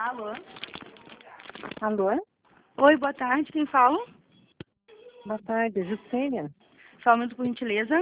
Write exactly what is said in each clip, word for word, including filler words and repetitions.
Alô? Alô? Oi, boa tarde, quem fala? Boa tarde, Juscelia. Só um minuto, por gentileza.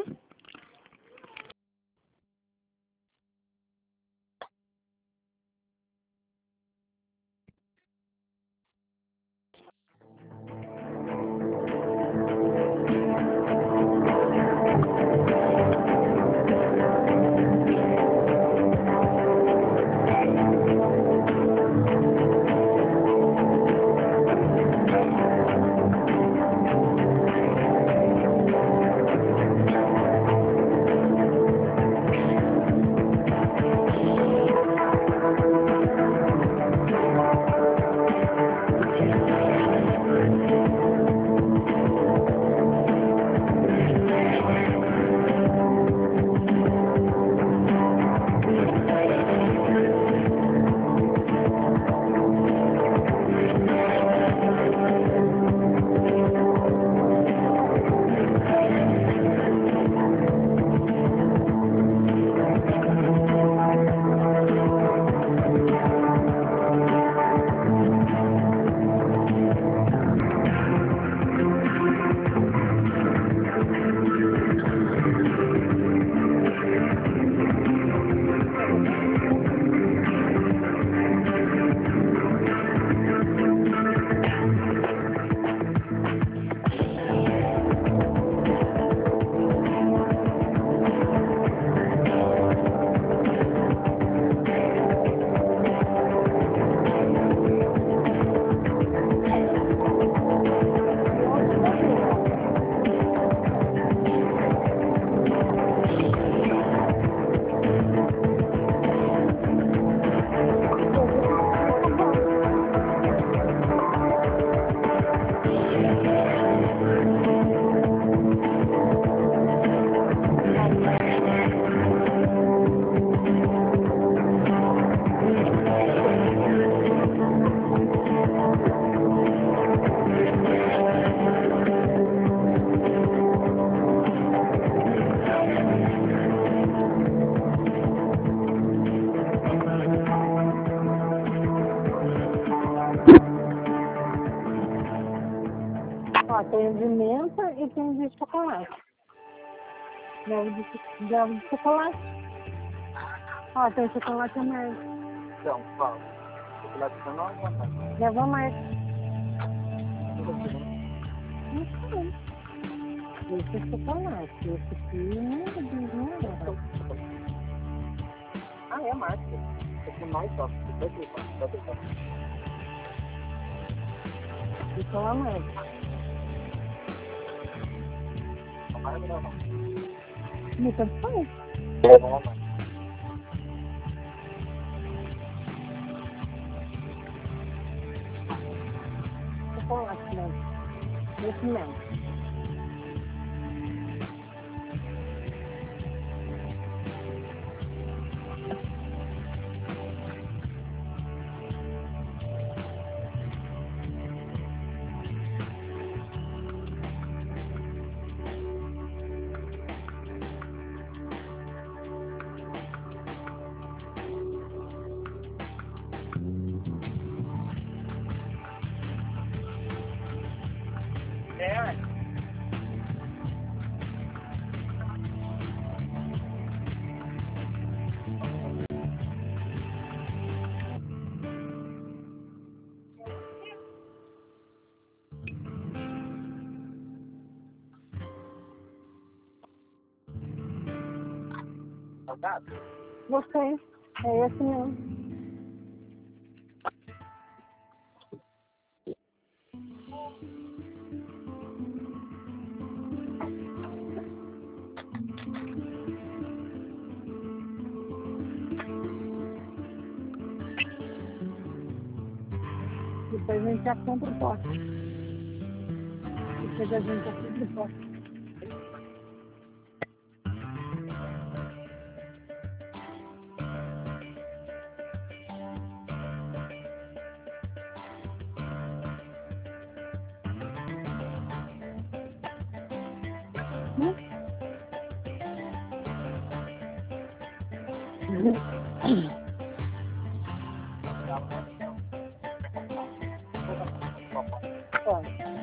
Ó, tem de menta e tem de chocolate. Deve de, deve de chocolate. Ó, tem chocolate amargo. Então, qual? Chocolate canal ou amargo? Leva amargo. Não Não sei. Esse é chocolate. Esse aqui não diz nada. Ah, é amargo. Esse é mais top. Vai ter, vai ter. Esse é o amargo. Amargo não, não. Me tanto faz. É, não amargo. Chocolate mesmo. Esse mesmo. É. Salgado? Gostei. É esse mesmo. Depois a gente já compra o pote. Depois a gente já compra o pote. Hum? Não, não. Tá.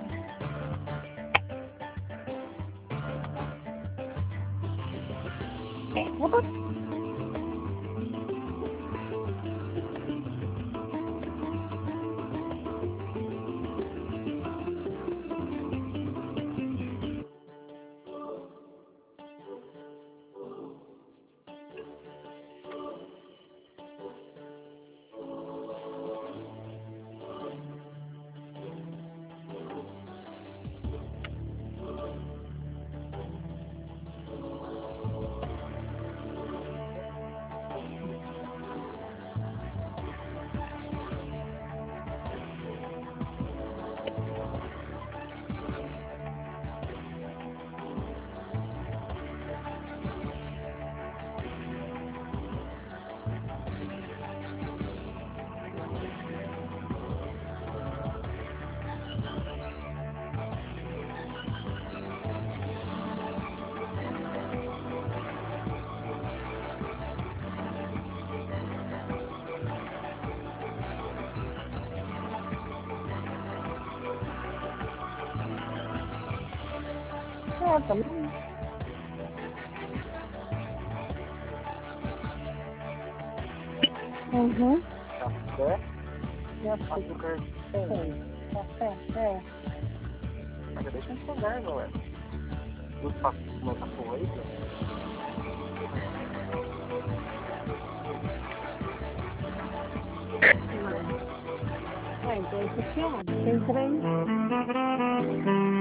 É, também. Uhum. Café e açúcar. Sei. Café, é. Mas deixa eu enxergar, galera. Os passos não tá por aí, né? É, então esse aqui, ó. Tem três.